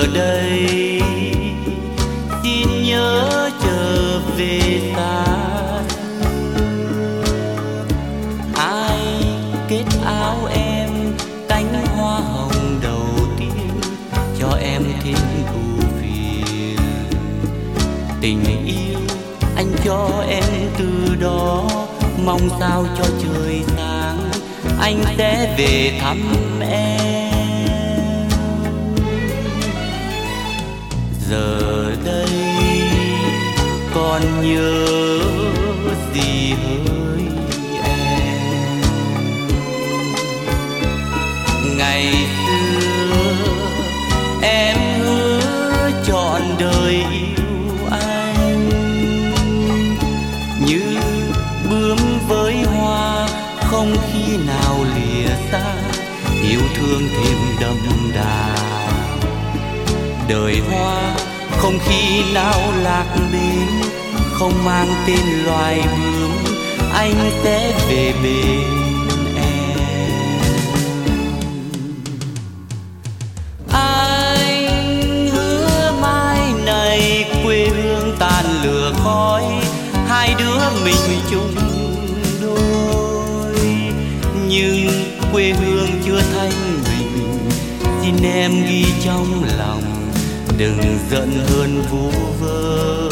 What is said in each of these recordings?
đây xin nhớ trở về ta. Ai kết áo em cánh hoa hồng đầu tiên cho em thêm ưu phiền. Tình yêu anh cho em từ đó, mong sao cho trời sáng anh sẽ về thăm em. Giờ đây còn nhớ gì hỡi em. Ngày xưa em hứa trọn đời yêu anh, như bướm với hoa không khi nào lìa xa, yêu thương thêm đậm đà. Đời hoa không khi nào lạc bên, không mang tên loài bướm, anh sẽ về bên em. Anh hứa mai này quê hương tàn lửa khói, hai đứa mình chung đôi. Nhưng quê hương chưa thanh bình, xin em ghi trong lòng, đừng giận hơn vu vơ.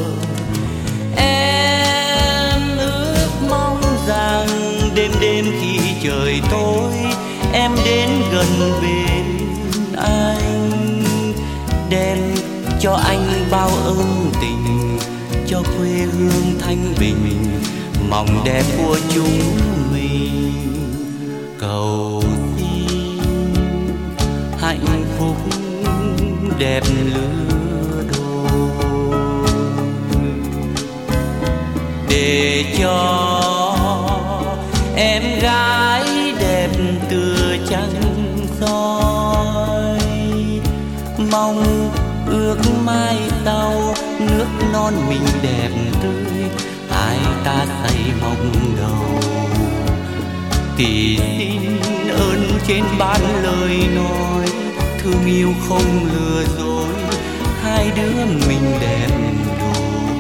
Em ước mong rằng đêm đêm khi trời tối, em đến gần bên anh, đem cho anh bao ơn tình, cho quê hương thanh bình, mong đẹp của chúng mình. Cầu xin hạnh phúc đẹp lứa đôi, để cho em gái đẹp tựa trăng soi. Mong ước mai sau nước non mình đẹp tươi, hai ta say mộng đầu. Thì xin ơn trên ban lời nói, thương yêu không lừa dối, hai đứa mình đẹp đôi.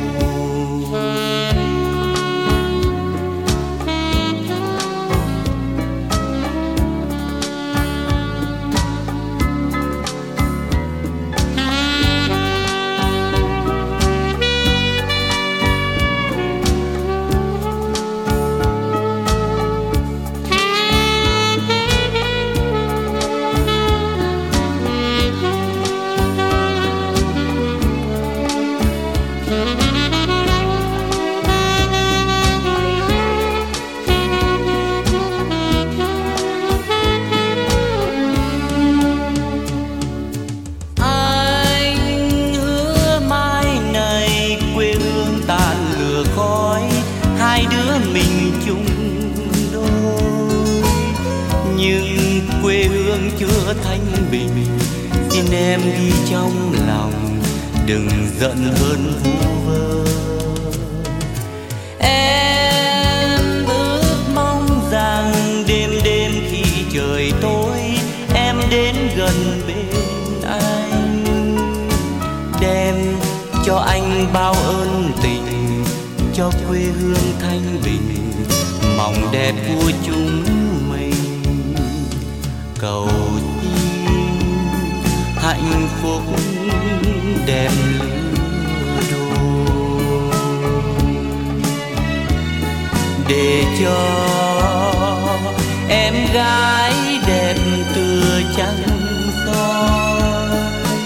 Hai đứa mình chung đôi, nhưng quê hương chưa thanh bình, xin em ghi trong lòng, đừng giận hơn vu vơ. Em ước mong rằng đêm đêm khi trời tối, em đến gần bên anh, đem cho anh bao ơn tình, cho quê hương thanh bình, mong đẹp của chúng mình. Cầu xin hạnh phúc đẹp lứa đôi, để cho em gái đẹp tựa trăng soi.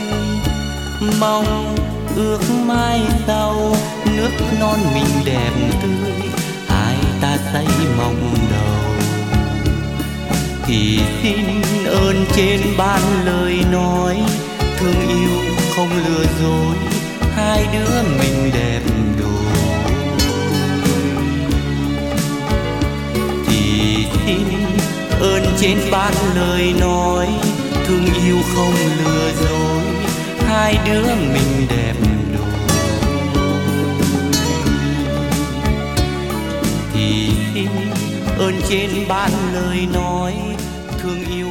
Mong ước mai sau nước non mình đẹp tươi, hai ta say mộng đầu. Thì xin ơn trên ban lời nói, thương yêu không lừa dối, hai đứa mình đẹp đôi. Thì xin ơn trên ban lời nói, thương yêu không lừa dối, hai đứa mình đẹp đôi. Thì xin ơn trên ban lời nói, thương yêu